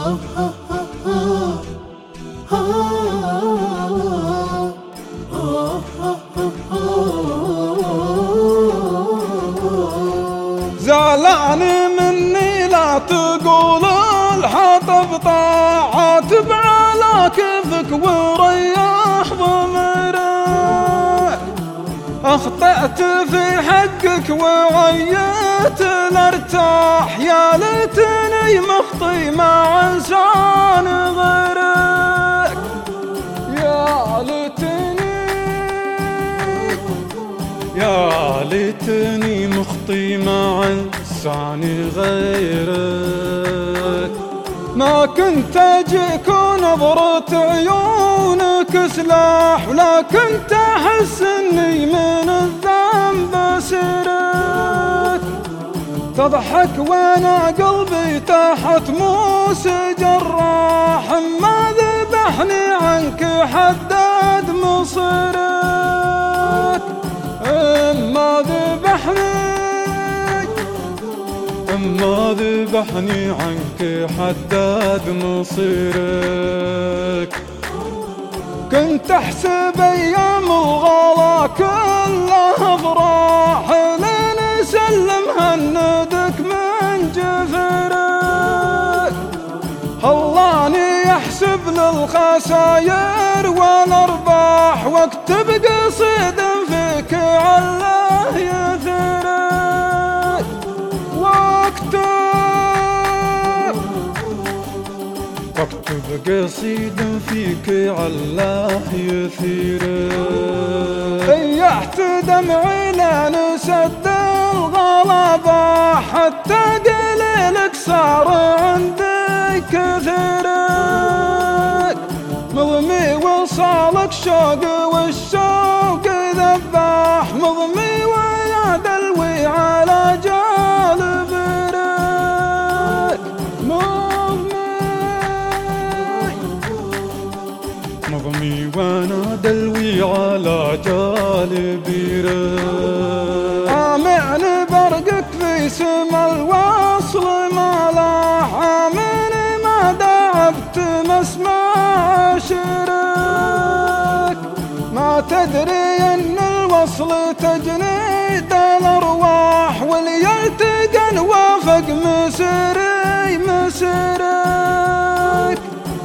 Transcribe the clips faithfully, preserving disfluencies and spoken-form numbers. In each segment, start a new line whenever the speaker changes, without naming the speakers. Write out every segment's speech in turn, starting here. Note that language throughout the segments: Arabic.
زعلان مني لا تقول الحطب طاعت بعلى كيفك وريح ضميرك. اخطأت في حقك وعيت لارتاح، يا ليتني مخطي مع انسان غيرك. يا ليتني يا ليتني مخطي مع انسان غيرك. ما كنت اجيك ونظرة عيونك سلاح، ولا كنت احس اني من الذنب سرت. تضحك وانا قلبي تحت موس جراح، ما ذبحني عنك حداد مصيرك. اما ذبحني اما ذبحني عنك حداد مصيرك. كنت احسب ايام الغلا كلها افراح، لين اسلم هندك من جفرك. خلاني احسب للخساير والارباح، واكتب قصيد فيك علاه يثرك. واكتب واكتب قصيد فيك علاه يثيرك. ريحت دمعي لين سد الغلبة، حتى قليلك صار عندي كثيرك. مضمي وصالك شوق والشوق ذباح، مضمي ويا دلوي على جالب رك. مضمي وانا دلوي على جالبي رك. آمن برقك في سما الوصل ما لاح، آمن ما دعبت مسمع شرك. ما تدري ان الوصل تجنيد الارواح، واليلتقى نوافق مسيري مسيرك.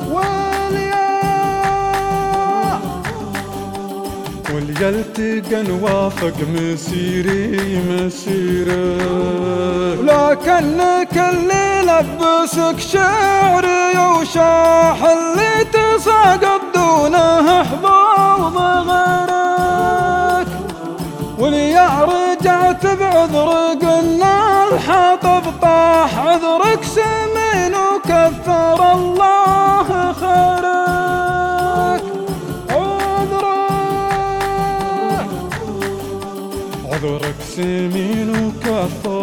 واليلتقى نوافق مسيري مسيرك. لكنك اللي لبسك شعري وشاح، اللي تساقط دونه حظوظ غيرك. وليا رجعت بعذر قلنا الحطب طاح، عذرك سمين وكثر الله خيرك. عذرك سمين وكثر